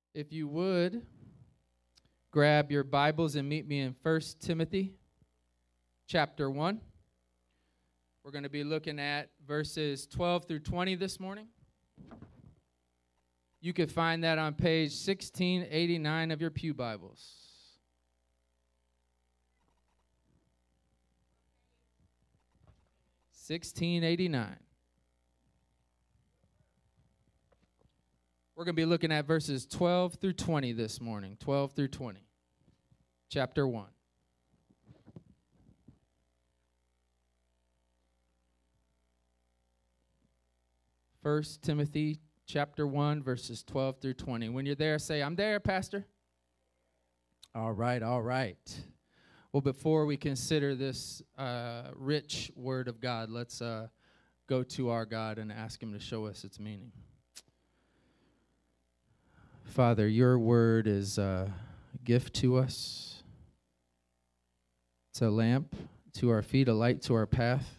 If you would, grab your Bibles and meet me in 1 Timothy chapter 1. We're going to be looking at verses 12 through 20 this morning. You can find that on page 1689 of your pew Bibles. $16.89. We're going to be looking at verses 12 through 20 this morning. 12 through 20. Chapter 1. First Timothy chapter 1, verses 12 through 20. When you're there, say, "I'm there, Pastor." All right, all right. Well, before we consider this rich word of God, let's go to our God and ask him to show us its meaning. Father, your word is a gift to us. It's a lamp to our feet, a light to our path.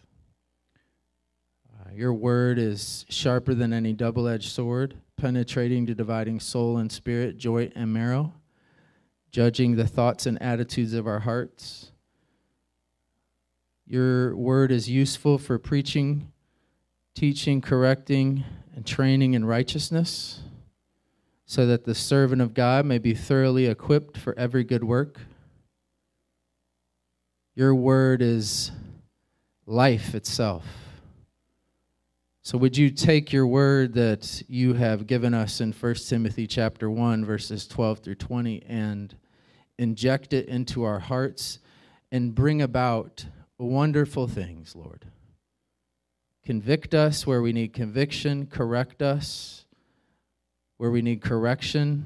Your word is sharper than any double-edged sword, penetrating to dividing soul and spirit, joint and marrow, judging the thoughts and attitudes of our hearts. Your word is useful for preaching, teaching, correcting, and training in righteousness, so that the servant of God may be thoroughly equipped for every good work. Your word is life itself. So would you take your word that you have given us in 1 Timothy chapter 1, verses 12 through 20, and inject it into our hearts and bring about wonderful things, Lord. Convict us where we need conviction, correct us where we need correction,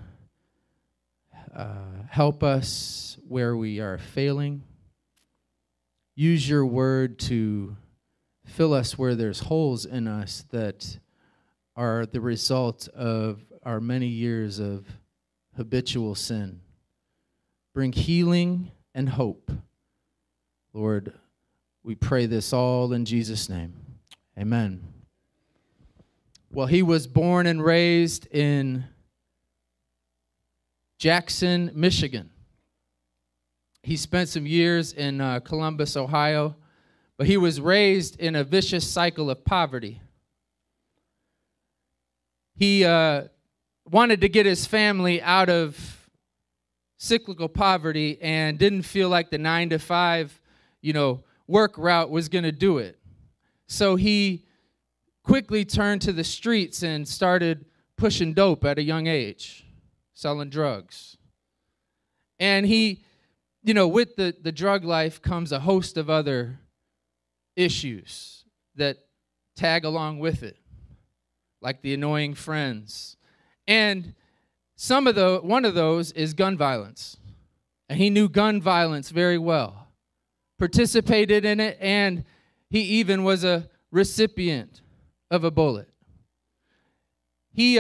help us where we are failing. Use your word to fill us where there's holes in us that are the result of our many years of habitual sin. Bring healing and hope. Lord, we pray this all in Jesus' name. Amen. Well, he was born and raised in Jackson, Michigan. He spent some years in Columbus, Ohio, but he was raised in a vicious cycle of poverty. He wanted to get his family out of cyclical poverty and didn't feel like the 9-to-5, work route was going to do it. So he quickly turned to the streets and started pushing dope at a young age, selling drugs. And he, with the drug life comes a host of other issues that tag along with it, like the annoying friends. And one of those is gun violence. And he knew gun violence very well, participated in it, and he even was a recipient of a bullet. He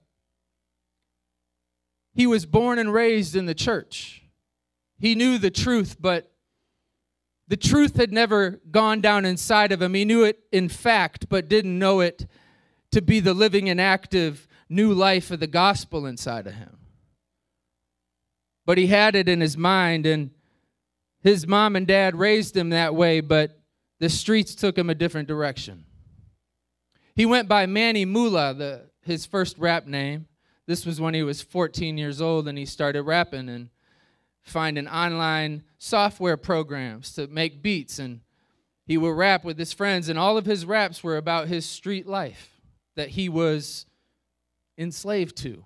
was born and raised in the church. He knew the truth, but the truth had never gone down inside of him. He knew it in fact, but didn't know it to be the living and active new life of the gospel inside of him. But he had it in his mind, and his mom and dad raised him that way, but the streets took him a different direction. He went by Manny Mula, his first rap name. This was when he was 14 years old, and he started rapping and finding online software programs to make beats, and he would rap with his friends, and all of his raps were about his street life that he was enslaved to.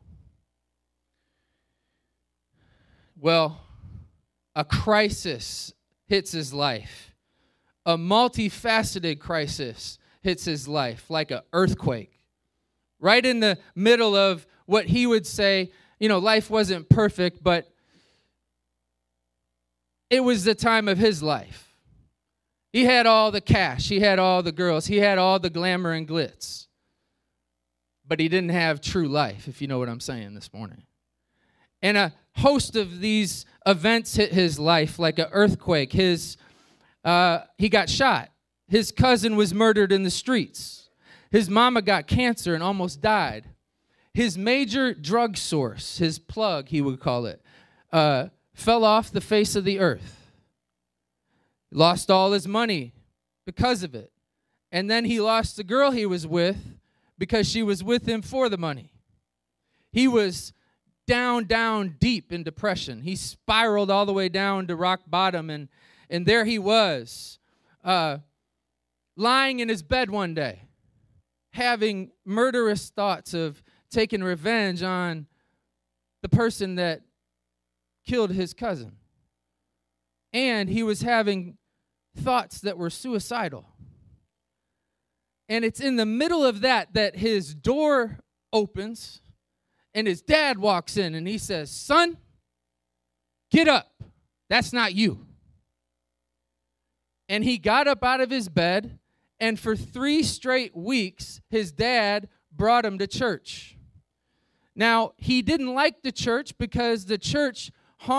Well, a crisis hits his life. A multifaceted crisis hits his life like an earthquake. Right in the middle of what he would say, life wasn't perfect, but it was the time of his life. He had all the cash. He had all the girls. He had all the glamour and glitz. But he didn't have true life, if you know what I'm saying this morning. And a host of these events hit his life like an earthquake. He got shot. His cousin was murdered in the streets. His mama got cancer and almost died. his major drug source, his plug, he would call it, fell off the face of the earth. Lost all his money because of it. And then he lost the girl he was with because she was with him for the money. He was down deep in depression. He spiraled all the way down to rock bottom, and there he was, lying in his bed one day, having murderous thoughts of taking revenge on the person that killed his cousin. And he was having thoughts that were suicidal. And it's in the middle of that his door opens and his dad walks in and he says, "Son, get up. That's not you." And he got up out of his bed, and for 3 straight weeks, his dad brought him to church. Now, he didn't like the church because the church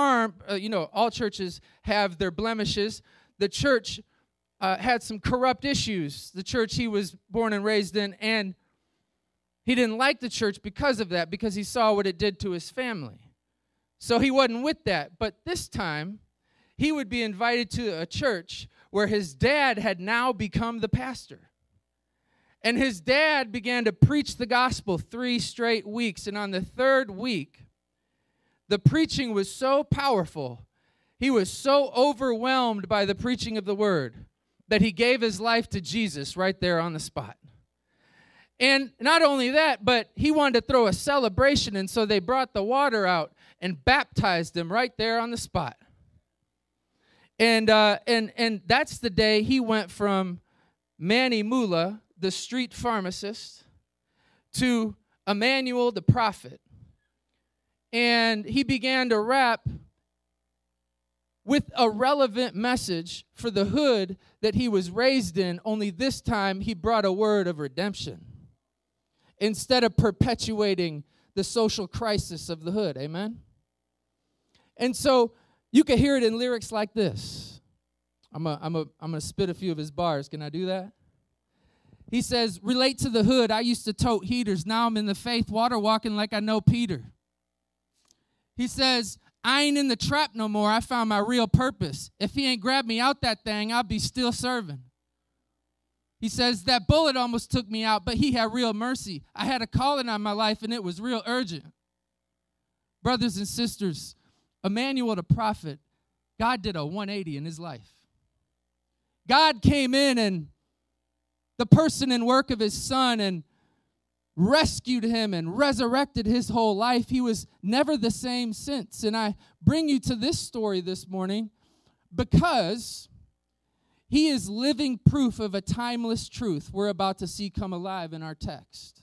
all churches have their blemishes. The church had some corrupt issues, the church he was born and raised in, and he didn't like the church because of that, because he saw what it did to his family. So he wasn't with that. But this time, he would be invited to a church where his dad had now become the pastor. And his dad began to preach the gospel 3 straight weeks. And on the 3rd week, the preaching was so powerful, he was so overwhelmed by the preaching of the word, that he gave his life to Jesus right there on the spot. And not only that, but he wanted to throw a celebration, and so they brought the water out and baptized him right there on the spot. And that's the day he went from Manny Mula, the street pharmacist, to Emmanuel the prophet. And he began to rap with a relevant message for the hood that he was raised in, only this time he brought a word of redemption instead of perpetuating the social crisis of the hood. Amen? And so you can hear it in lyrics like this. I'm gonna spit a few of his bars. Can I do that? He says, "Relate to the hood. I used to tote heaters. Now I'm in the faith, water walking like I know Peter." He says, "I ain't in the trap no more. I found my real purpose. If he ain't grabbed me out that thing, I'll be still serving." He says, "That bullet almost took me out, but he had real mercy. I had a calling on my life, and it was real urgent." Brothers and sisters, Emmanuel the prophet, God did a 180 in his life. God came in and the person and work of his son and rescued him and resurrected his whole life. He was never the same since. And I bring you to this story this morning because he is living proof of a timeless truth we're about to see come alive in our text.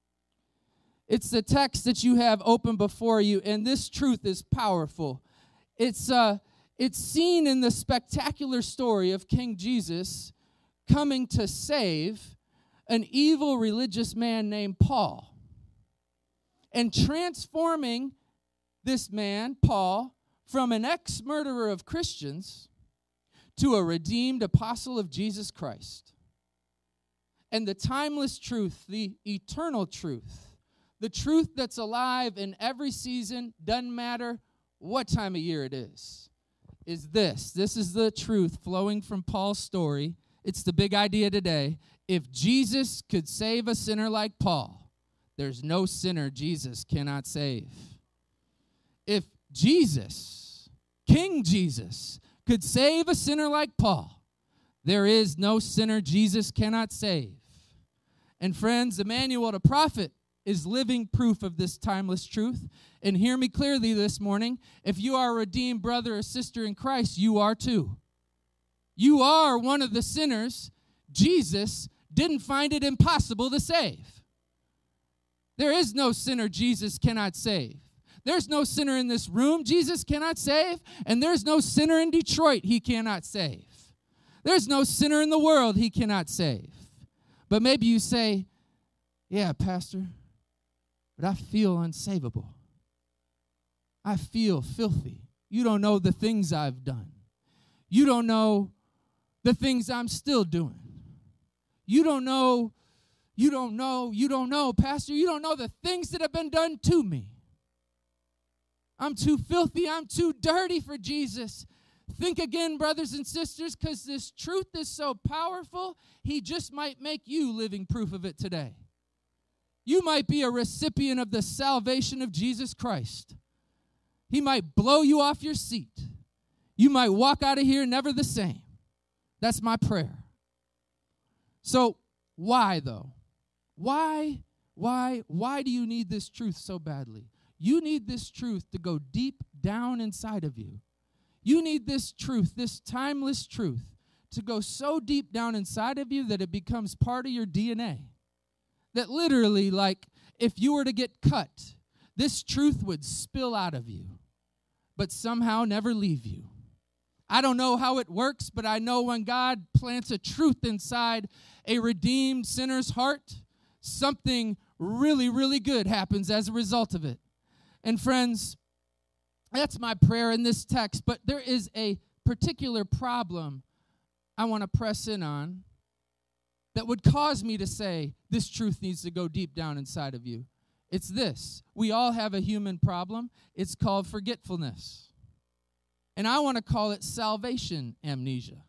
It's the text that you have open before you, and this truth is powerful. It's seen in the spectacular story of King Jesus coming to save an evil religious man named Paul and transforming this man, Paul, from an ex-murderer of Christians to a redeemed apostle of Jesus Christ. And the timeless truth, the eternal truth, the truth that's alive in every season, doesn't matter what time of year it is this. This is the truth flowing from Paul's story. It's the big idea today. If Jesus could save a sinner like Paul, there's no sinner Jesus cannot save. If Jesus, King Jesus, could save a sinner like Paul, there is no sinner Jesus cannot save. And friends, Emmanuel the prophet is living proof of this timeless truth. And hear me clearly this morning. If you are a redeemed brother or sister in Christ, you are too. You are one of the sinners Jesus didn't find it impossible to save. There is no sinner Jesus cannot save. There's no sinner in this room Jesus cannot save, and there's no sinner in Detroit he cannot save. There's no sinner in the world he cannot save. But maybe you say, "Yeah, Pastor, but I feel unsavable. I feel filthy. You don't know the things I've done. You don't know the things I'm still doing. You don't know You don't know, Pastor, you don't know the things that have been done to me. I'm too filthy, I'm too dirty for Jesus. Think again, brothers and sisters, because this truth is so powerful, he just might make you living proof of it today. You might be a recipient of the salvation of Jesus Christ. He might blow you off your seat. You might walk out of here never the same. That's my prayer. So, why though? Why do you need this truth so badly? You need this truth to go deep down inside of you. You need this truth, this timeless truth, to go so deep down inside of you that it becomes part of your DNA. That literally, like, if you were to get cut, this truth would spill out of you, but somehow never leave you. I don't know how it works, but I know when God plants a truth inside a redeemed sinner's heart, something really, really good happens as a result of it. And friends, that's my prayer in this text, but there is a particular problem I want to press in on that would cause me to say this truth needs to go deep down inside of you. It's this. We all have a human problem. It's called forgetfulness. And I want to call it salvation amnesia.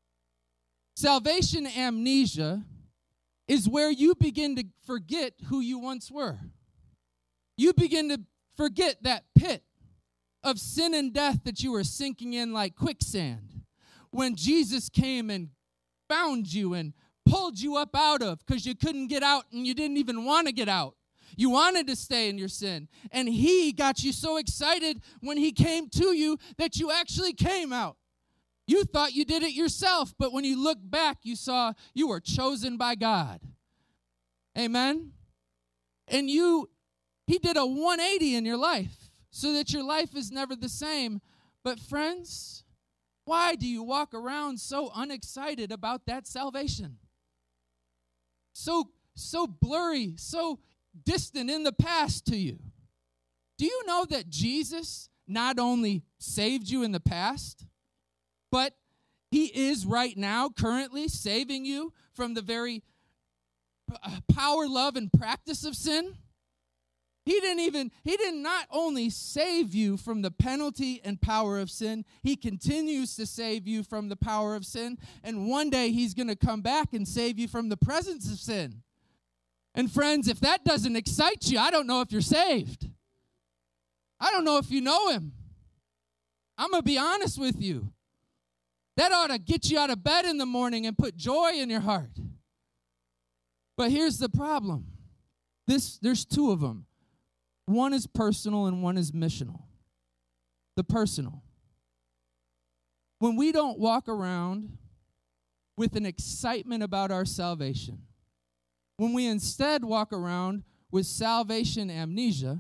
Salvation amnesia is where you begin to forget who you once were. You begin to forget that pit of sin and death that you were sinking in like quicksand when Jesus came and found you and pulled you up out of because you couldn't get out and you didn't even want to get out. You wanted to stay in your sin. And he got you so excited when he came to you that you actually came out. You thought you did it yourself, but when you look back, you saw you were chosen by God. Amen? And he did a 180 in your life so that your life is never the same. But friends, why do you walk around so unexcited about that salvation? So blurry, so distant in the past to you. Do you know that Jesus not only saved you in the past, but he is right now currently saving you from the very power, love, and practice of sin? He did not only save you from the penalty and power of sin, he continues to save you from the power of sin, and one day he's going to come back and save you from the presence of sin. And friends, if that doesn't excite you, I don't know if you're saved. I don't know if you know him. I'm going to be honest with you. That ought to get you out of bed in the morning and put joy in your heart. But here's the problem. There's two of them. One is personal and one is missional. The personal. When we don't walk around with an excitement about our salvation, when we instead walk around with salvation amnesia,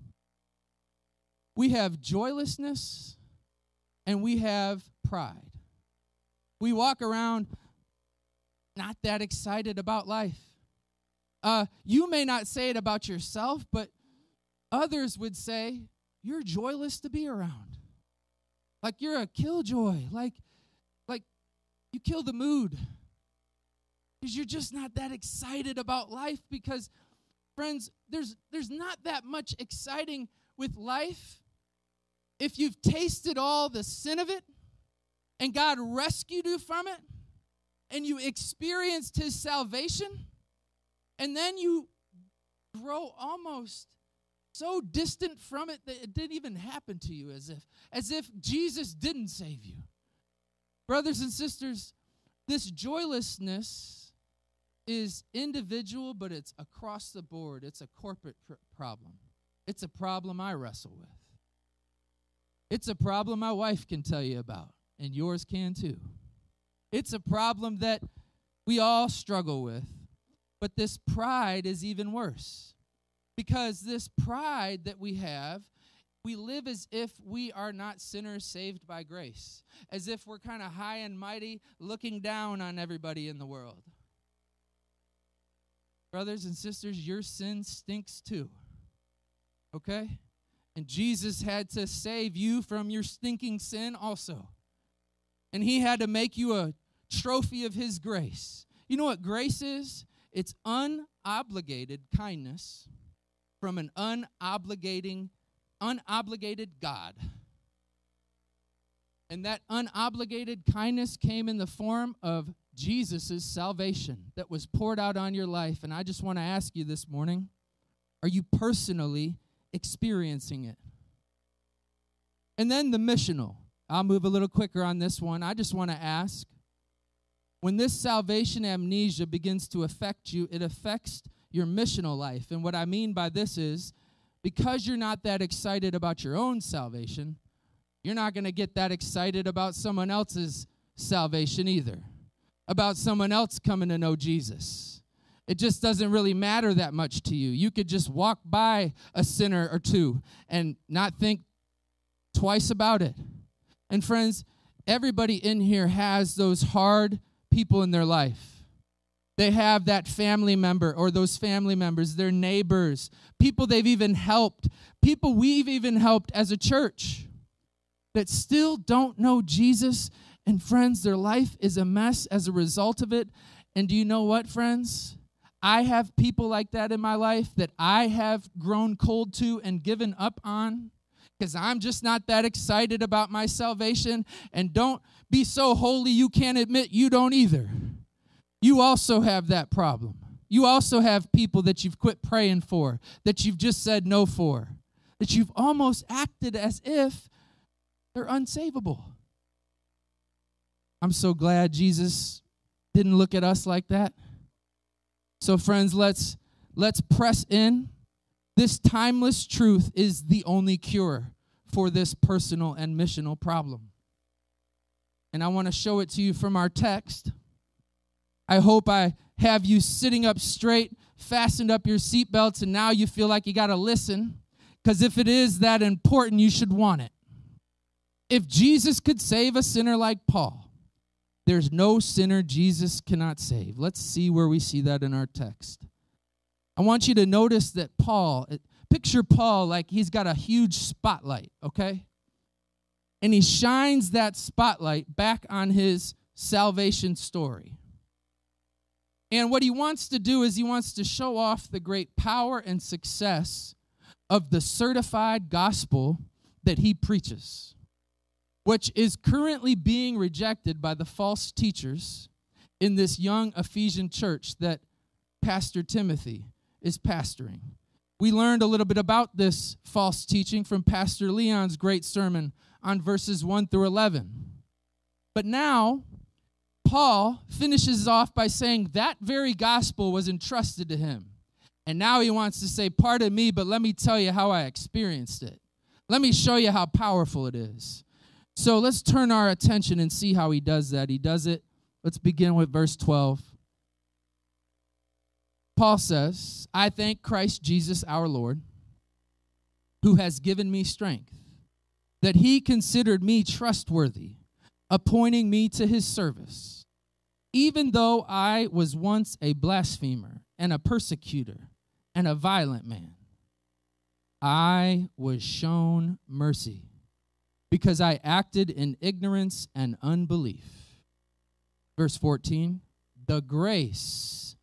we have joylessness and we have pride. We walk around not that excited about life. You may not say it about yourself, but others would say, you're joyless to be around. Like you're a killjoy. Like you kill the mood. Because you're just not that excited about life. Because, friends, there's not that much exciting with life if you've tasted all the sin of it and God rescued you from it and you experienced his salvation and then you grow almost so distant from it that it didn't even happen to you, as if Jesus didn't save you. Brothers and sisters, this joylessness is individual, but it's across the board. It's a corporate problem. It's a problem I wrestle with. It's a problem my wife can tell you about, and yours can too. It's a problem that we all struggle with, but this pride is even worse. Because this pride that we have, we live as if we are not sinners saved by grace, as if we're kind of high and mighty looking down on everybody in the world. Brothers and sisters, your sin stinks too, okay? And Jesus had to save you from your stinking sin also. And he had to make you a trophy of his grace. You know what grace is? It's unobligated kindness from an unobligated God. And that unobligated kindness came in the form of Jesus' salvation that was poured out on your life. And I just want to ask you this morning, are you personally experiencing it? And then the missional. I'll move a little quicker on this one. I just want to ask, when this salvation amnesia begins to affect you, it affects your missional life. And what I mean by this is, because you're not that excited about your own salvation, you're not going to get that excited about someone else's salvation either, about someone else coming to know Jesus. It just doesn't really matter that much to you. You could just walk by a sinner or two and not think twice about it. And friends, everybody in here has those hard people in their life. They have that family member or those family members, their neighbors, people they've even helped, people we've even helped as a church that still don't know Jesus. And friends, their life is a mess as a result of it. And do you know what, friends? I have people like that in my life that I have grown cold to and given up on because I'm just not that excited about my salvation. And don't be so holy you can't admit you don't either. You also have that problem. You also have people that you've quit praying for, that you've just said no for, that you've almost acted as if they're unsavable. I'm so glad Jesus didn't look at us like that. So friends, let's press in. This timeless truth is the only cure for this personal and missional problem. And I want to show it to you from our text. I hope I have you sitting up straight, fastened up your seatbelts, and now you feel like you got to listen, because if it is that important, you should want it. If Jesus could save a sinner like Paul, there's no sinner Jesus cannot save. Let's see where we see that in our text. I want you to notice that Paul, picture Paul like he's got a huge spotlight, okay? And he shines that spotlight back on his salvation story. And what he wants to do is he wants to show off the great power and success of the certified gospel that he preaches, which is currently being rejected by the false teachers in this young Ephesian church that Pastor Timothy is pastoring. We learned a little bit about this false teaching from Pastor Leon's great sermon on verses 1 through 11. But now, Paul finishes off by saying that very gospel was entrusted to him. And now he wants to say, pardon me, but let me tell you how I experienced it. Let me show you how powerful it is. So let's turn our attention and see how he does that. He does it. Let's begin with verse 12. Paul says, I thank Christ Jesus our Lord, who has given me strength, that he considered me trustworthy, appointing me to his service, even though I was once a blasphemer and a persecutor and a violent man. I was shown mercy, because I acted in ignorance and unbelief. Verse 14, the grace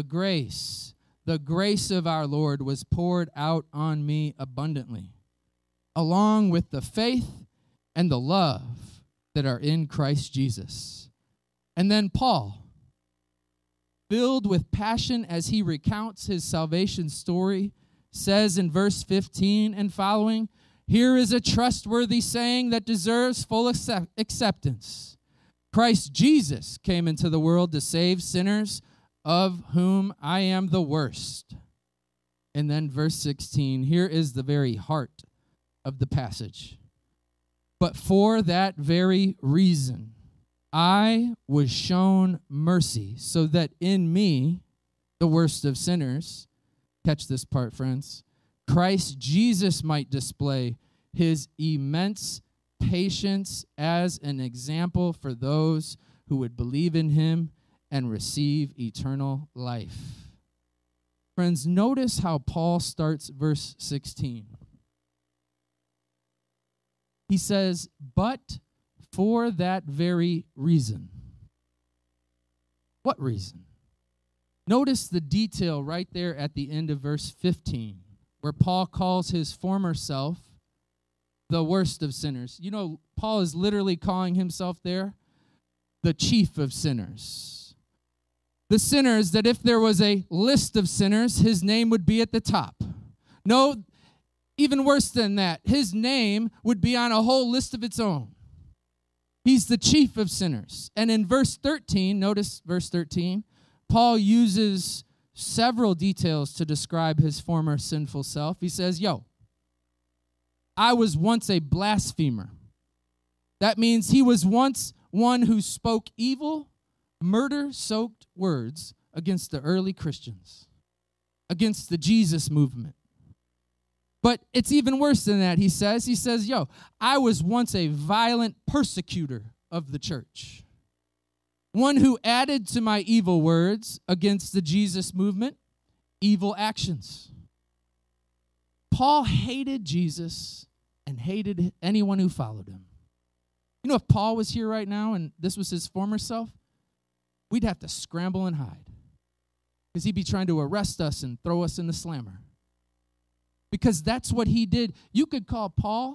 of our Lord was poured out on me abundantly, along with the faith and the love that are in Christ Jesus. And then Paul, filled with passion as he recounts his salvation story, says in verse 15 and following, here is a trustworthy saying that deserves full acceptance. Christ Jesus came into the world to save sinners, of whom I am the worst. And then verse 16, here is the very heart of the passage. But for that very reason, I was shown mercy, so that in me, the worst of sinners, catch this part, friends, Christ Jesus might display his immense patience as an example for those who would believe in him and receive eternal life. Friends, notice how Paul starts verse 16. He says, but for that very reason. What reason? Notice the detail right there at the end of verse 15, where Paul calls his former self the worst of sinners. You know, Paul is literally calling himself there the chief of sinners. The sinners that if there was a list of sinners, his name would be at the top. No, even worse than that, his name would be on a whole list of its own. He's the chief of sinners. And in verse 13, notice verse 13, Paul uses several details to describe his former sinful self. He says, I was once a blasphemer. That means he was once one who spoke evil, murder-soaked words against the early Christians, against the Jesus movement. But it's even worse than that, he says, I was once a violent persecutor of the church. One who added to my evil words against the Jesus movement, evil actions. Paul hated Jesus and hated anyone who followed him. You know, if Paul was here right now and this was his former self, we'd have to scramble and hide because he'd be trying to arrest us and throw us in the slammer. Because that's what he did. You could call Paul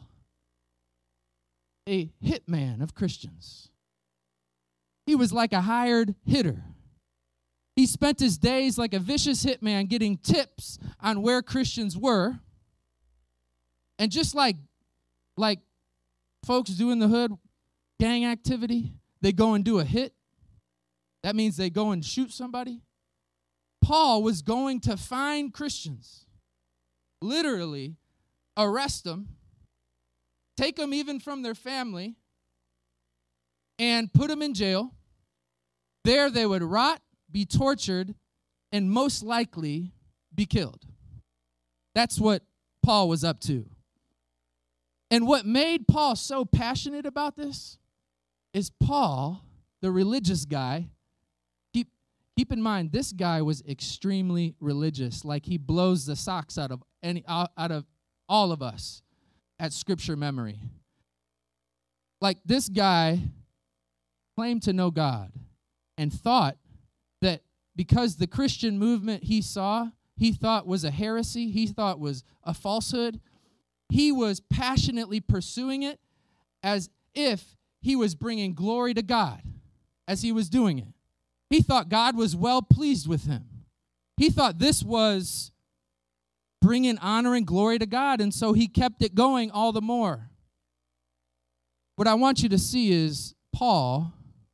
a hitman of Christians. He was like a hired hitter. He spent his days like a vicious hitman getting tips on where Christians were. And just like folks do in the hood, gang activity, they go and do a hit. That means they go and shoot somebody. Paul was going to find Christians, literally arrest them, take them even from their family, and put them in jail. There they would rot, be tortured, and most likely be killed. That's what Paul was up to. And what made Paul so passionate about this is Paul, the religious guy, keep in mind, this guy was extremely religious. Like he blows the socks out of all of us at scripture memory. Like this guy claimed to know God and thought that because the Christian movement he thought was a heresy, he thought was a falsehood, he was passionately pursuing it as if he was bringing glory to God as he was doing it. He thought God was well pleased with him. He thought this was bringing honor and glory to God, and so he kept it going all the more. What I want you to see is Paul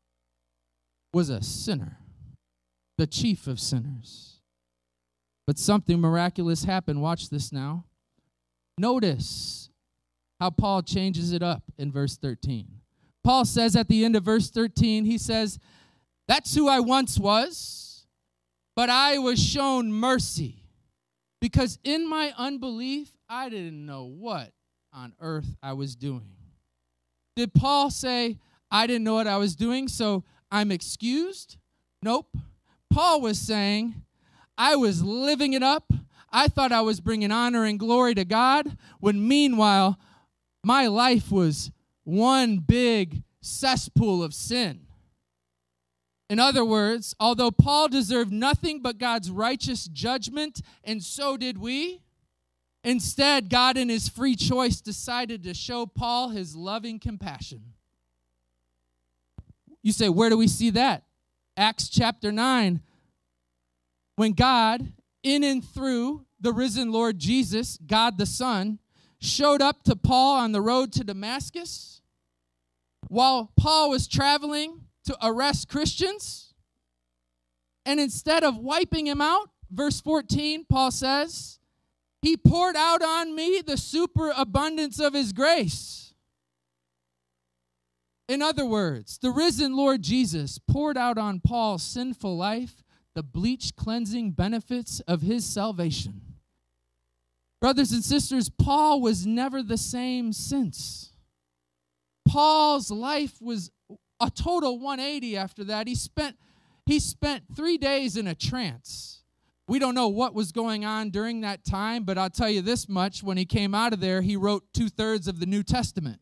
was a sinner, the chief of sinners. But something miraculous happened. Watch this now. Notice how Paul changes it up in verse 13. Paul says at the end of verse 13, he says, that's who I once was, but I was shown mercy because in my unbelief, I didn't know what on earth I was doing. Did Paul say, I didn't know what I was doing, so I'm excused? Nope. Paul was saying, I was living it up. I thought I was bringing honor and glory to God, when meanwhile, my life was one big cesspool of sin. In other words, although Paul deserved nothing but God's righteous judgment, and so did we, instead, God in his free choice decided to show Paul his loving compassion. You say, where do we see that? Acts chapter 9. When God, in and through the risen Lord Jesus, God the Son, showed up to Paul on the road to Damascus, while Paul was traveling to arrest Christians, and instead of wiping him out, verse 14, Paul says, he poured out on me the superabundance of his grace. In other words, the risen Lord Jesus poured out on Paul's sinful life the bleach cleansing benefits of his salvation. Brothers and sisters, Paul was never the same since. Paul's life was a total 180 after that. He spent 3 days in a trance. We don't know what was going on during that time, but I'll tell you this much. When he came out of there, he wrote 2/3 of the New Testament.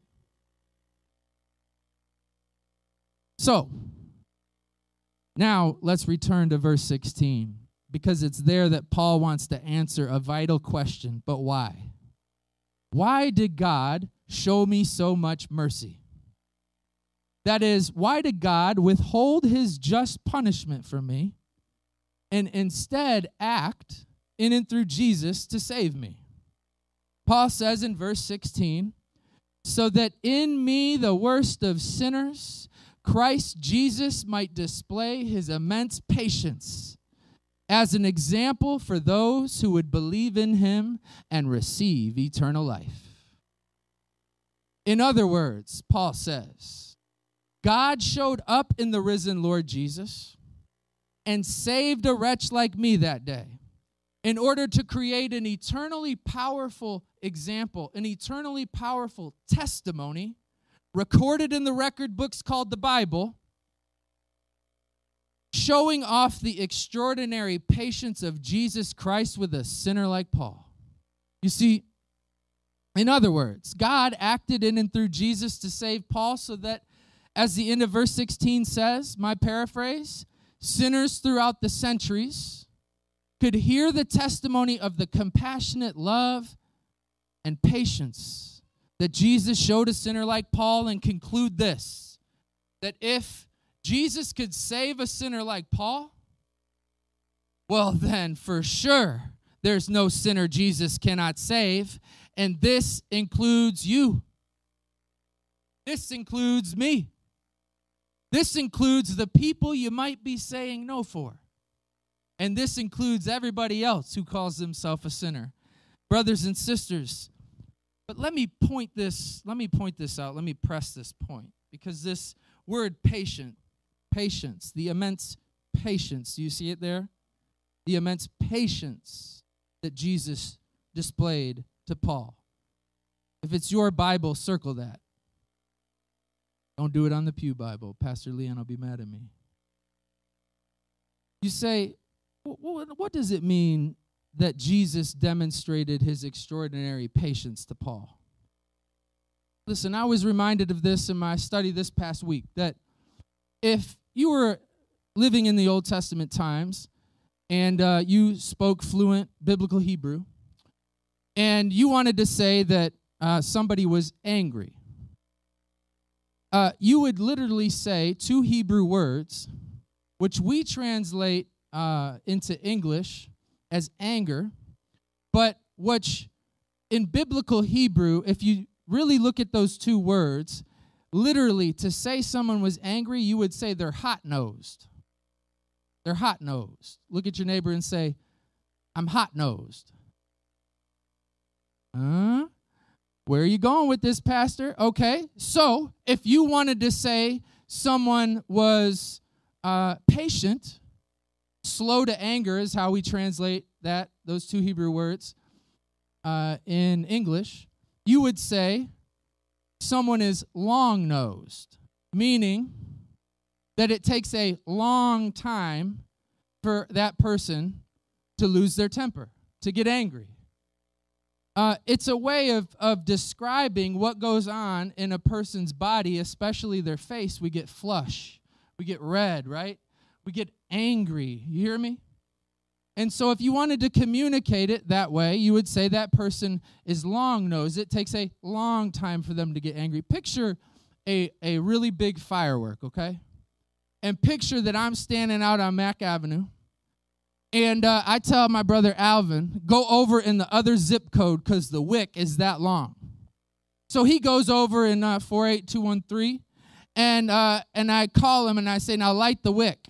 So, now let's return to verse 16. because it's there that Paul wants to answer a vital question. But why? Why did God show me so much mercy? That is, why did God withhold his just punishment from me and instead act in and through Jesus to save me? Paul says in verse 16, so that in me, the worst of sinners, Christ Jesus might display his immense patience as an example for those who would believe in him and receive eternal life. In other words, Paul says, God showed up in the risen Lord Jesus and saved a wretch like me that day in order to create an eternally powerful example, an eternally powerful testimony recorded in the record books called the Bible, showing off the extraordinary patience of Jesus Christ with a sinner like Paul. You see, in other words, God acted in and through Jesus to save Paul so that, as the end of verse 16 says, my paraphrase, sinners throughout the centuries could hear the testimony of the compassionate love and patience that Jesus showed a sinner like Paul and conclude this, that if Jesus could save a sinner like Paul, well then for sure there's no sinner Jesus cannot save, and this includes you. This includes me. This includes the people you might be saying no for. And this includes everybody else who calls themselves a sinner. Brothers and sisters, but let me point this out. Let me press this point. Because this word patience, the immense patience, do you see it there? The immense patience that Jesus displayed to Paul. If it's your Bible, circle that. Don't do it on the Pew Bible. Pastor Leon will be mad at me. You say, what does it mean that Jesus demonstrated his extraordinary patience to Paul? Listen, I was reminded of this in my study this past week, that if you were living in the Old Testament times and you spoke fluent biblical Hebrew and you wanted to say that somebody was angry, you would literally say two Hebrew words, which we translate into English as anger, but which in biblical Hebrew, if you really look at those two words, literally to say someone was angry, you would say they're hot-nosed. They're hot-nosed. Look at your neighbor and say, I'm hot-nosed. Where are you going with this, Pastor? Okay, so if you wanted to say someone was patient, slow to anger is how we translate that, those two Hebrew words in English, you would say someone is long-nosed, meaning that it takes a long time for that person to lose their temper, to get angry. It's a way of describing what goes on in a person's body, especially their face. We get flush. We get red, right? We get angry. You hear me? And so if you wanted to communicate it that way, you would say that person is long-nosed. It takes a long time for them to get angry. Picture a really big firework, okay? And picture that I'm standing out on Mack Avenue, and I tell my brother Alvin, go over in the other zip code because the wick is that long. So he goes over in 48213, and I call him and I say, now light the wick.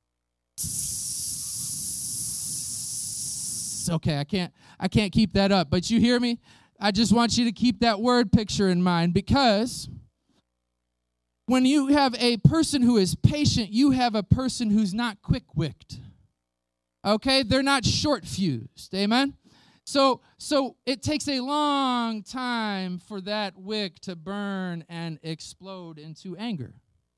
Okay, I can't keep that up, but you hear me? I just want you to keep that word picture in mind, because when you have a person who is patient, you have a person who's not quick-wicked. Okay? They're not short-fused. Amen? So it takes a long time for that wick to burn and explode into anger.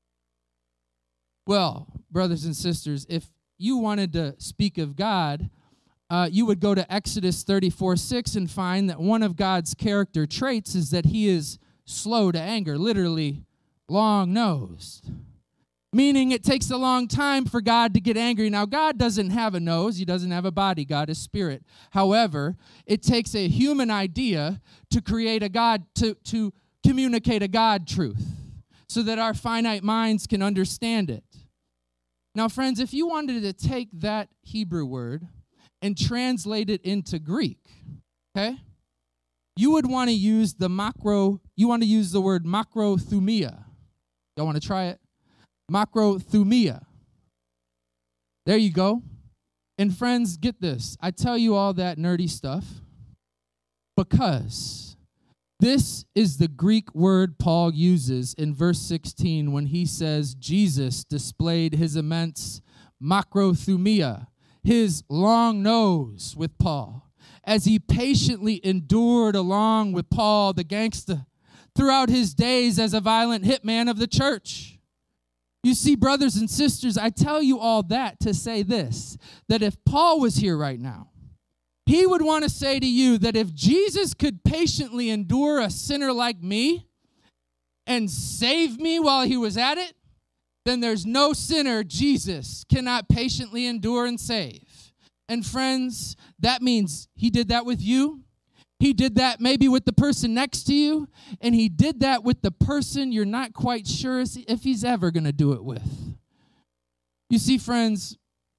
Well, brothers and sisters, if you wanted to speak of God, you would go to Exodus 34:6 and find that one of God's character traits is that he is slow to anger, literally long-nosed. meaning it takes a long time for God to get angry. Now, God doesn't have a nose. He doesn't have a body. God is spirit. However, it takes a human idea to create a God, to communicate a God truth so that our finite minds can understand it. Now, friends, if you wanted to take that Hebrew word and translate it into Greek, okay, you would want to use the word makrothumia. Y'all want to try it? Makrothumia. There you go. And friends, get this. I tell you all that nerdy stuff because this is the Greek word Paul uses in verse 16 when he says Jesus displayed his immense makrothumia, his long nose with Paul, as he patiently endured along with Paul, the gangster, throughout his days as a violent hitman of the church. You see, brothers and sisters, I tell you all that to say this, that if Paul was here right now, he would want to say to you that if Jesus could patiently endure a sinner like me and save me while he was at it, then there's no sinner Jesus cannot patiently endure and save. And friends, that means he did that with you. He did that maybe with the person next to you, and he did that with the person you're not quite sure if he's ever going to do it with. You see, friends,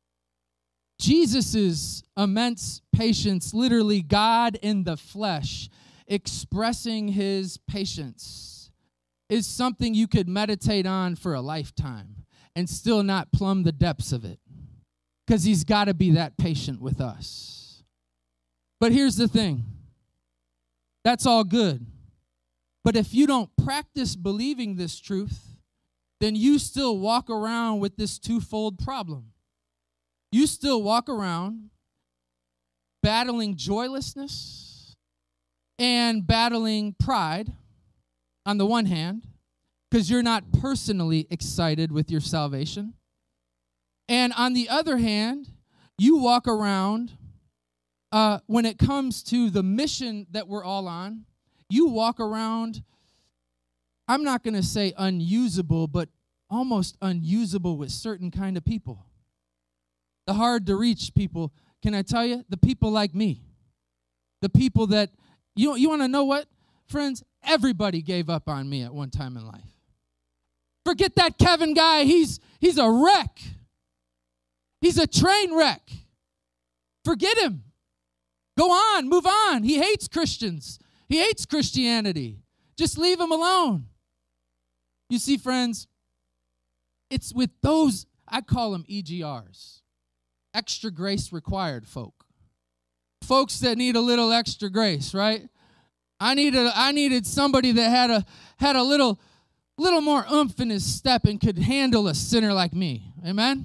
Jesus' immense patience, literally God in the flesh, expressing his patience, is something you could meditate on for a lifetime and still not plumb the depths of it, because he's got to be that patient with us. But here's the thing. That's all good. But if you don't practice believing this truth, then you still walk around with this twofold problem. You still walk around battling joylessness and battling pride on the one hand, because you're not personally excited with your salvation. And on the other hand, you walk around when it comes to the mission that we're all on, you walk around, I'm not going to say unusable, but almost unusable with certain kind of people. The hard to reach people, can I tell you? The people like me. The people that, you want to know what? Friends, everybody gave up on me at one time in life. Forget that Kevin guy, he's a wreck. He's a train wreck. Forget him. Go on, move on. He hates Christians. He hates Christianity. Just leave him alone. You see, friends, it's with those, I call them EGRs, extra grace required folk. Folks that need a little extra grace, right? I needed somebody that had a little more oomph in his step and could handle a sinner like me. Amen?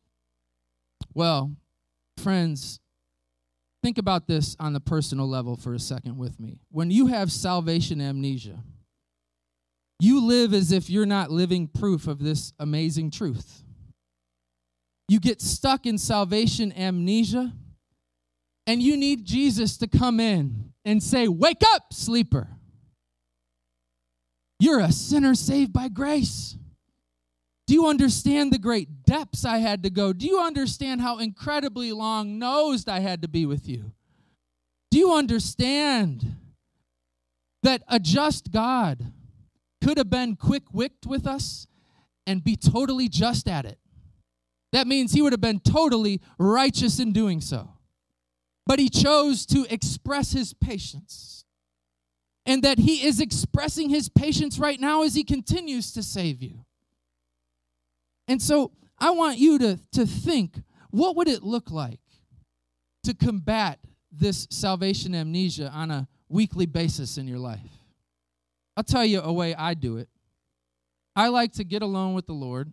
Well, friends, think about this on the personal level for a second with me. When you have salvation amnesia, you live as if you're not living proof of this amazing truth. You get stuck in salvation amnesia, and you need Jesus to come in and say, "Wake up, sleeper. You're a sinner saved by grace. Do you understand the great depths I had to go? Do you understand how incredibly long-nosed I had to be with you? Do you understand that a just God could have been quick-wicked with us and be totally just at it? That means he would have been totally righteous in doing so. But he chose to express his patience. And that he is expressing his patience right now as he continues to save you. And so I want you to think, what would it look like to combat this salvation amnesia on a weekly basis in your life? I'll tell you a way I do it. I like to get alone with the Lord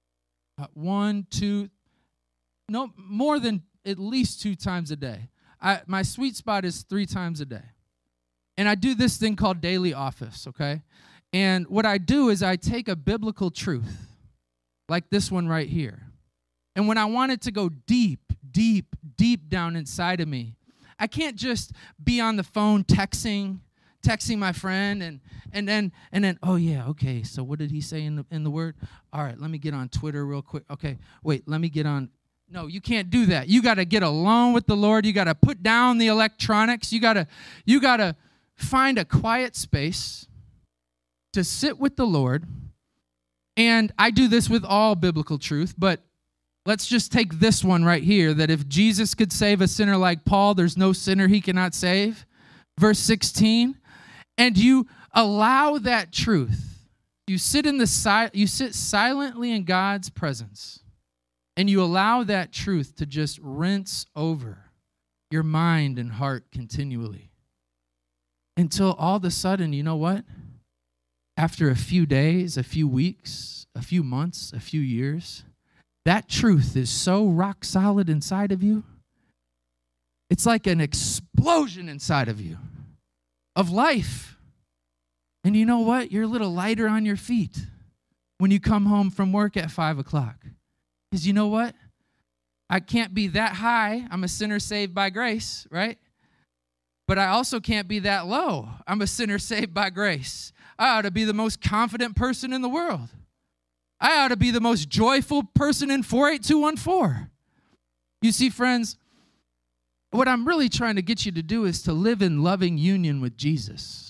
more than at least 2 times a day. My sweet spot is 3 times a day. And I do this thing called daily office, okay? And what I do is I take a biblical truth, like this one right here. And when I want it to go deep, deep, deep down inside of me, I can't just be on the phone texting texting my friend, and then oh yeah, okay, so what did he say in the word? All right, let me get on Twitter real quick. Okay, wait, let me get on. No, you can't do that. You got to get alone with the Lord. You got to put down the electronics. You got to find a quiet space to sit with the Lord. And I do this with all biblical truth, but let's just take this one right here, that if Jesus could save a sinner like Paul, there's no sinner he cannot save. Verse 16, and you allow that truth. You sit silently in God's presence, and you allow that truth to just rinse over your mind and heart continually. Until all of a sudden, you know what? After a few days, a few weeks, a few months, a few years, that truth is so rock solid inside of you. It's like an explosion inside of you of life. And you know what? You're a little lighter on your feet when you come home from work at 5 o'clock. Because you know what? I can't be that high. I'm a sinner saved by grace, right? But I also can't be that low. I'm a sinner saved by grace. I ought to be the most confident person in the world. I ought to be the most joyful person in 48214. You see, friends, what I'm really trying to get you to do is to live in loving union with Jesus.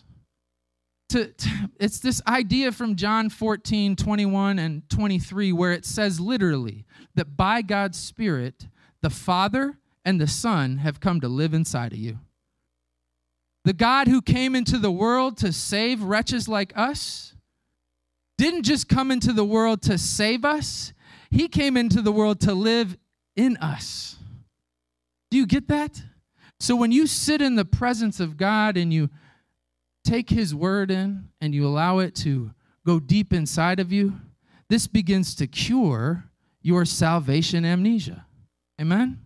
It's this idea from John 14, 21 and 23, where it says literally that by God's Spirit, the Father and the Son have come to live inside of you. The God who came into the world to save wretches like us didn't just come into the world to save us. He came into the world to live in us. Do you get that? So when you sit in the presence of God and you take his word in and you allow it to go deep inside of you, this begins to cure your salvation amnesia. Amen?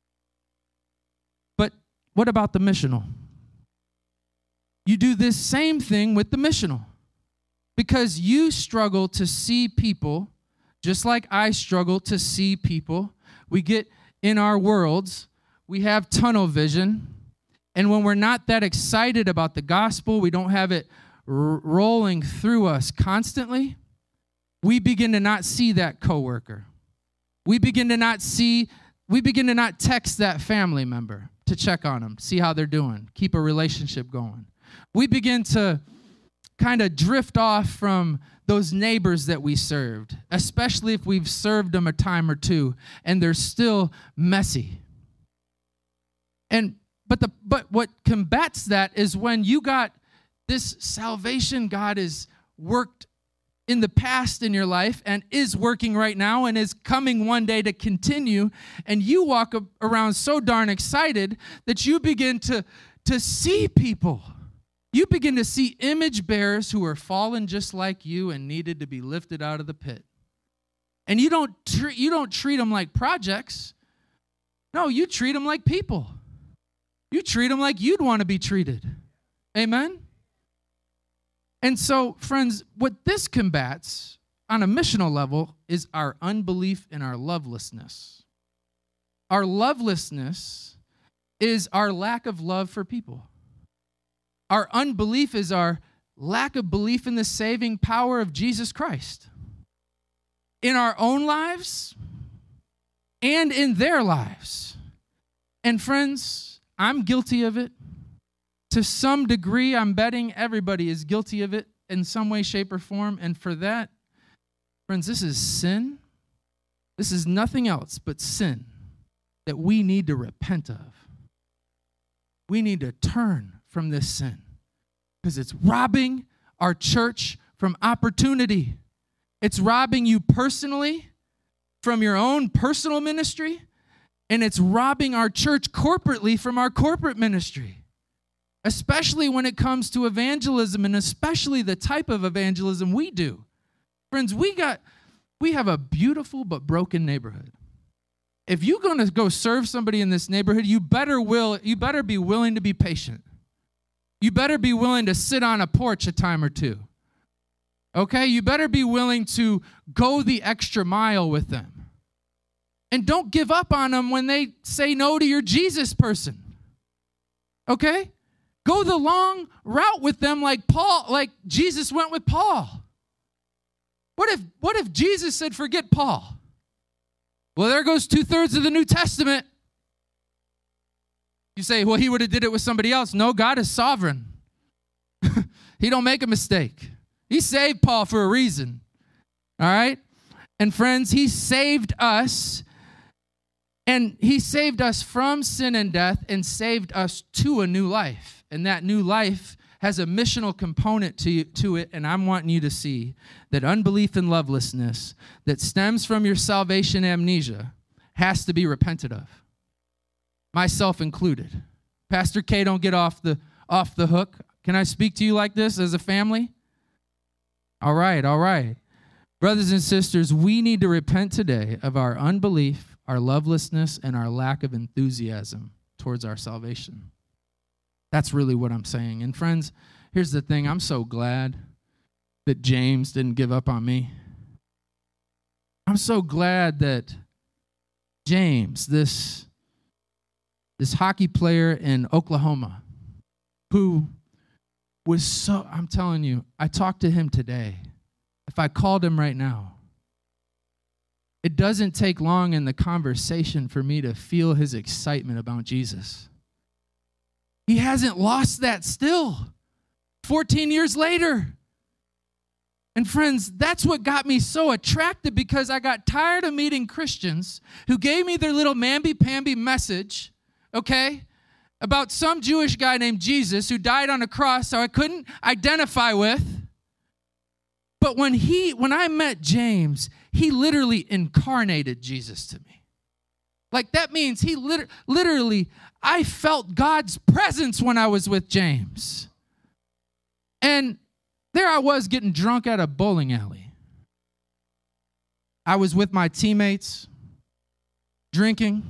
But what about the missional? You do this same thing with the missional, because you struggle to see people just like I struggle to see people. We get in our worlds, we have tunnel vision, and when we're not that excited about the gospel, we don't have it rolling through us constantly, we begin to not see that coworker. We begin to not text that family member to check on them, see how they're doing, keep a relationship going. We begin to kind of drift off from those neighbors that we served, especially if we've served them a time or two and they're still messy. But what combats that is when you got this salvation God has worked in the past in your life and is working right now and is coming one day to continue, and you walk around so darn excited that you begin to see people. You begin to see image bearers who are fallen just like you and needed to be lifted out of the pit. And you don't treat them like projects. No, you treat them like people. You treat them like you'd want to be treated. Amen? And so, friends, what this combats on a missional level is our unbelief and our lovelessness. Our lovelessness is our lack of love for people. Our unbelief is our lack of belief in the saving power of Jesus Christ in our own lives and in their lives. And friends, I'm guilty of it. To some degree, I'm betting everybody is guilty of it in some way, shape, or form. And for that, friends, this is sin. This is nothing else but sin that we need to repent of. We need to turn from this sin because it's robbing our church from opportunity. It's robbing you personally from your own personal ministry, and it's robbing our church corporately from our corporate ministry, especially when it comes to evangelism, and especially the type of evangelism we do. Friends, we have a beautiful but broken neighborhood. If you're going to go serve somebody in this neighborhood, you better be willing to be patient. You better be willing to sit on a porch a time or two. Okay? You better be willing to go the extra mile with them. And don't give up on them when they say no to your Jesus person. Okay? Go the long route with them like Paul, like Jesus went with Paul. What if Jesus said, forget Paul? Well, there goes 2/3 of the New Testament. You say, well, he would have did it with somebody else. No, God is sovereign. He don't make a mistake. He saved Paul for a reason. All right? And friends, he saved us. And he saved us from sin and death and saved us to a new life. And that new life has a missional component to it. And I'm wanting you to see that unbelief and lovelessness that stems from your salvation amnesia has to be repented of. Myself included. Pastor K, don't get off the hook. Can I speak to you like this as a family? All right. Brothers and sisters, we need to repent today of our unbelief, our lovelessness, and our lack of enthusiasm towards our salvation. That's really what I'm saying. And friends, here's the thing. I'm so glad that James didn't give up on me. I'm so glad that James, this hockey player in Oklahoma, who was so, I'm telling you, I talked to him today. If I called him right now, it doesn't take long in the conversation for me to feel his excitement about Jesus. He hasn't lost that still, 14 years later. And friends, that's what got me so attracted, because I got tired of meeting Christians who gave me their little mamby-pamby message, okay, about some Jewish guy named Jesus who died on a cross so I couldn't identify with. But when I met James, he literally incarnated Jesus to me. Like, that means he literally, I felt God's presence when I was with James. And there I was getting drunk at a bowling alley. I was with my teammates, drinking.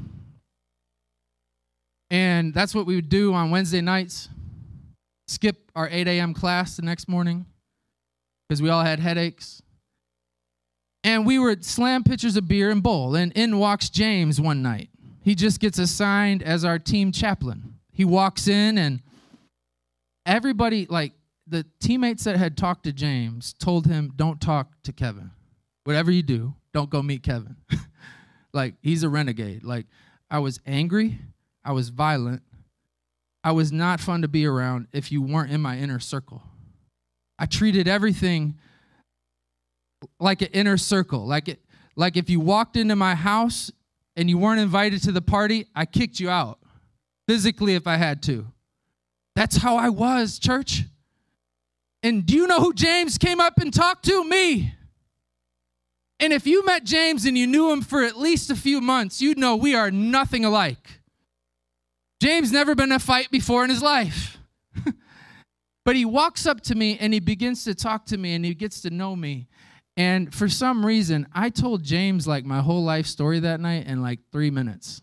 And that's what we would do on Wednesday nights. Skip our 8 a.m. class the next morning because we all had headaches. And we would slam pitchers of beer and bowl. And in walks James one night. He just gets assigned as our team chaplain. He walks in, and everybody, like the teammates that had talked to James, told him, don't talk to Kevin. Whatever you do, don't go meet Kevin. Like, he's a renegade. Like, I was angry. I was violent. I was not fun to be around if you weren't in my inner circle. I treated everything like an inner circle. Like if you walked into my house and you weren't invited to the party, I kicked you out, physically if I had to. That's how I was, church. And do you know who James came up and talked to? Me. And if you met James and you knew him for at least a few months, you'd know we are nothing alike. James never been in a fight before in his life. But he walks up to me and he begins to talk to me and he gets to know me. And for some reason, I told James like my whole life story that night in like 3 minutes.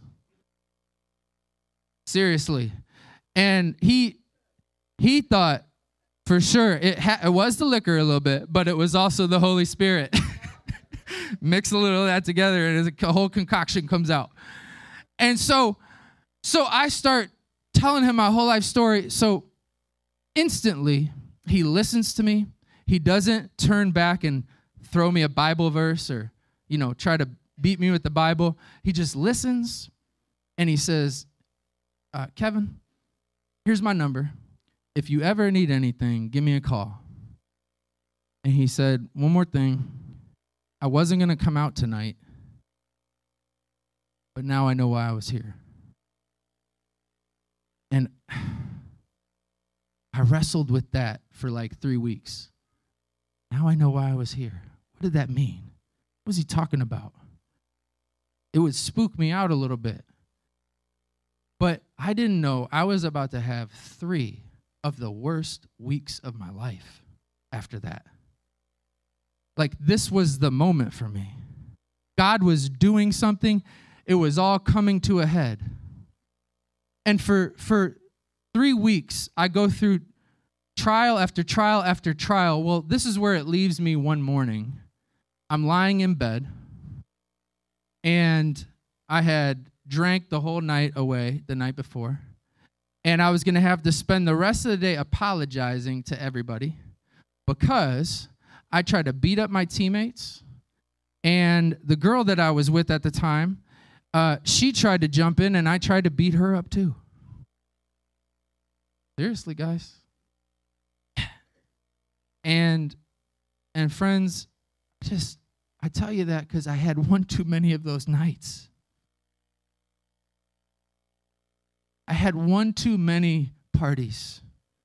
Seriously. And he thought for sure it was the liquor a little bit, but it was also the Holy Spirit. Mix a little of that together and a whole concoction comes out. And so I start telling him my whole life story. So instantly, he listens to me. He doesn't turn back and throw me a Bible verse or, try to beat me with the Bible. He just listens, and he says, Kevin, here's my number. If you ever need anything, give me a call. And he said, one more thing. I wasn't going to come out tonight, but now I know why I was here. And I wrestled with that for like 3 weeks. Now I know why I was here. What did that mean? What was he talking about? It would spook me out a little bit. But I didn't know I was about to have 3 of the worst weeks of my life after that. Like, this was the moment for me. God was doing something. It was all coming to a head. And for 3 weeks, I go through trial after trial after trial. Well, this is where it leaves me one morning. I'm lying in bed, and I had drank the whole night away the night before, And I was going to have to spend the rest of the day apologizing to everybody because I tried to beat up my teammates. And the girl that I was with at the time, she tried to jump in, and I tried to beat her up too. Seriously, guys. And friends, I tell you that because I had one too many of those nights. I had one too many parties.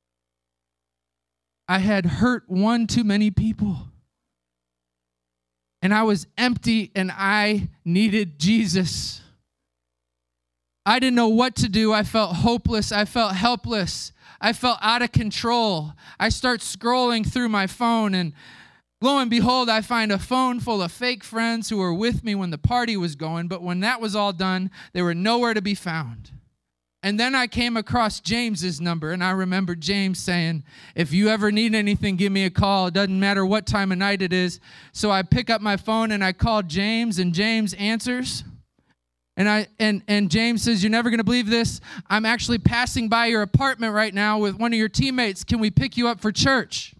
I had hurt one too many people. And I was empty, and I needed Jesus. I didn't know what to do. I felt hopeless. I felt helpless. I felt out of control. I start scrolling through my phone, and lo and behold, I find a phone full of fake friends who were with me when the party was going, but when that was all done, they were nowhere to be found. And then I came across James's number, and I remember James saying, if you ever need anything, give me a call. It doesn't matter what time of night it is. So I pick up my phone, and I call James, and James answers. And James says, you're never going to believe this. I'm actually passing by your apartment right now with one of your teammates. Can we pick you up for church?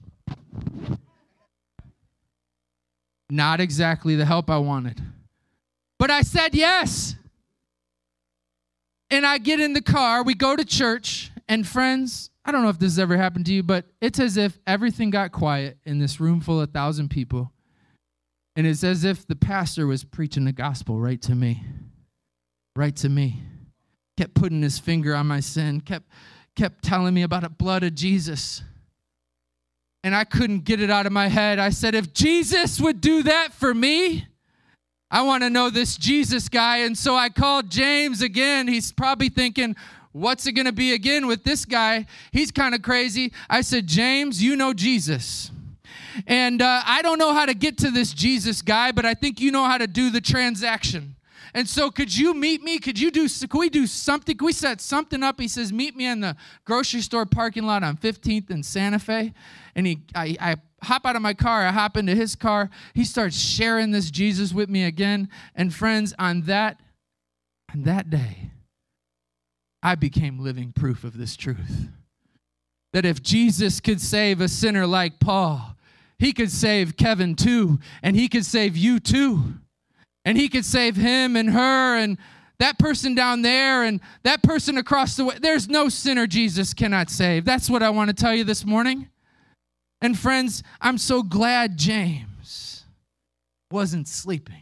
Not exactly the help I wanted. But I said yes. And I get in the car, we go to church, and friends, I don't know if this has ever happened to you, but it's as if everything got quiet in this room full of 1,000 people. And it's as if the pastor was preaching the gospel right to me. Right to me. Kept putting his finger on my sin, kept telling me about the blood of Jesus. And I couldn't get it out of my head. I said, if Jesus would do that for me, I want to know this Jesus guy. And so I called James again. He's probably thinking, what's it going to be again with this guy? He's kind of crazy. I said, James, you know Jesus. And I don't know how to get to this Jesus guy, but I think you know how to do the transaction. And so could you meet me? Could we do something? Could we set something up? He says, meet me in the grocery store parking lot on 15th and Santa Fe. And I hop out of my car. I hop into his car. He starts sharing this Jesus with me again. And friends, on that day, I became living proof of this truth. That if Jesus could save a sinner like Paul, he could save Kevin too. And he could save you too. And he could save him and her and that person down there and that person across the way. There's no sinner Jesus cannot save. That's what I want to tell you this morning. And friends, I'm so glad James wasn't sleeping.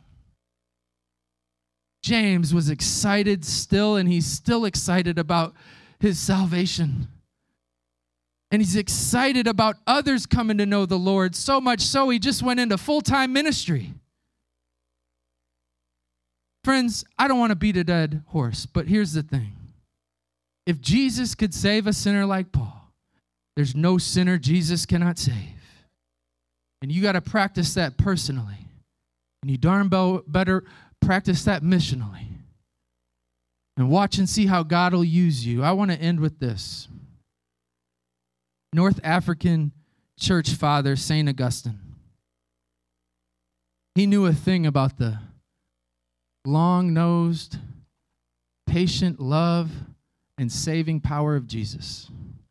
James was excited still, and he's still excited about his salvation. And he's excited about others coming to know the Lord, so much so he just went into full-time ministry. Friends, I don't want to beat a dead horse, but here's the thing. If Jesus could save a sinner like Paul, there's no sinner Jesus cannot save. And you got to practice that personally. And you darn better practice that missionally. And watch and see how God will use you. I want to end with this. North African church father, St. Augustine. He knew a thing about the long-nosed, patient love and saving power of Jesus.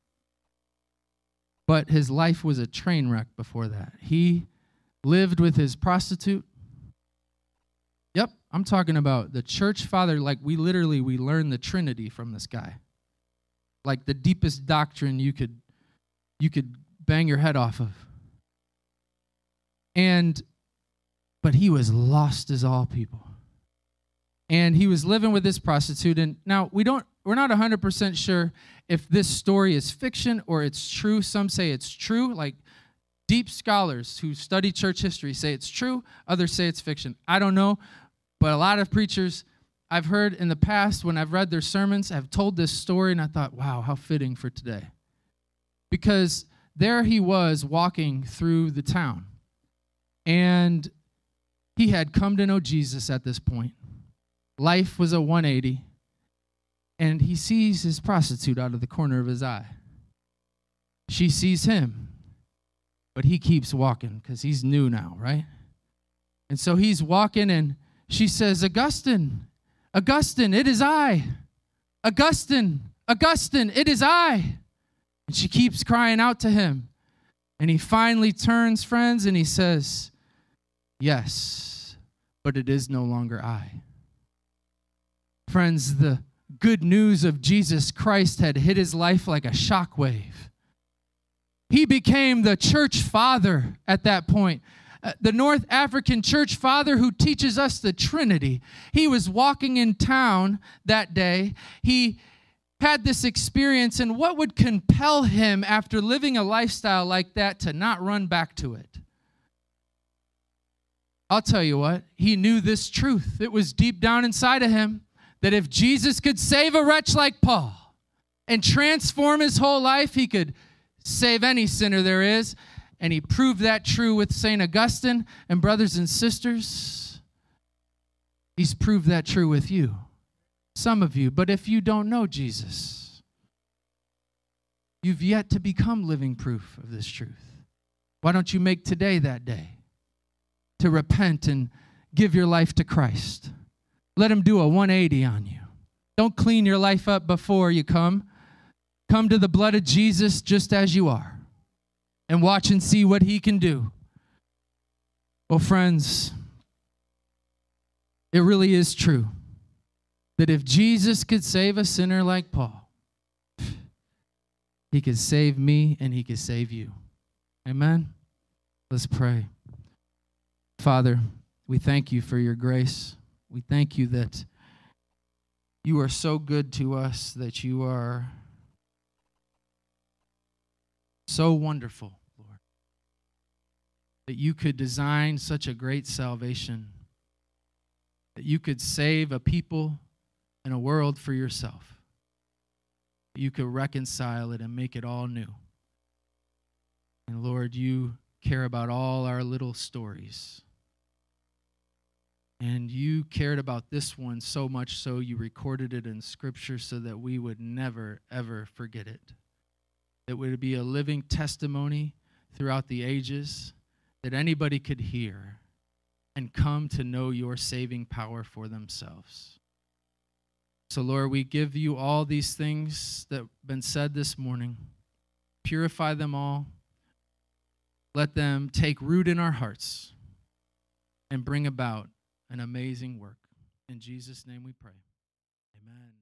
But his life was a train wreck before that. He lived with his prostitute. Yep, I'm talking about the church father. Like we learned the Trinity from this guy. Like the deepest doctrine you could bang your head off of. But he was lost as all people. And he was living with this prostitute. And now we're not 100% sure if this story is fiction or it's true. Some say it's true. Like deep scholars who study church history say it's true. Others say it's fiction. I don't know. But a lot of preachers I've heard in the past when I've read their sermons have told this story. And I thought, wow, how fitting for today. Because there he was walking through the town. And he had come to know Jesus at this point. Life was a 180, and he sees his prostitute out of the corner of his eye. She sees him, but he keeps walking because he's new now, right? And so he's walking, and she says, Augustine, it is I. Augustine, Augustine, it is I. And she keeps crying out to him. And he finally turns, friends, and he says, yes, but it is no longer I. Friends, the good news of Jesus Christ had hit his life like a shockwave. He became the church father at that point. The North African church father who teaches us the Trinity. He was walking in town that day. He had this experience, and what would compel him after living a lifestyle like that to not run back to it? I'll tell you what, he knew this truth. It was deep down inside of him that if Jesus could save a wretch like Paul and transform his whole life, he could save any sinner there is. And he proved that true with St. Augustine. And brothers and sisters, he's proved that true with you. Some of you. But if you don't know Jesus, you've yet to become living proof of this truth. Why don't you make today that day to repent and give your life to Christ? Let him do a 180 on you. Don't clean your life up before you come. Come to the blood of Jesus just as you are and watch and see what he can do. Well, friends, it really is true that if Jesus could save a sinner like Paul, he could save me and he could save you. Amen? Let's pray. Father, we thank you for your grace. We thank you that you are so good to us, that you are so wonderful, Lord, that you could design such a great salvation, that you could save a people and a world for yourself, that you could reconcile it and make it all new. And Lord, you care about all our little stories. And you cared about this one so much so you recorded it in Scripture so that we would never, ever forget it. That would be a living testimony throughout the ages that anybody could hear and come to know your saving power for themselves. So, Lord, we give you all these things that have been said this morning. Purify them all. Let them take root in our hearts and bring about an amazing work. In Jesus' name we pray. Amen.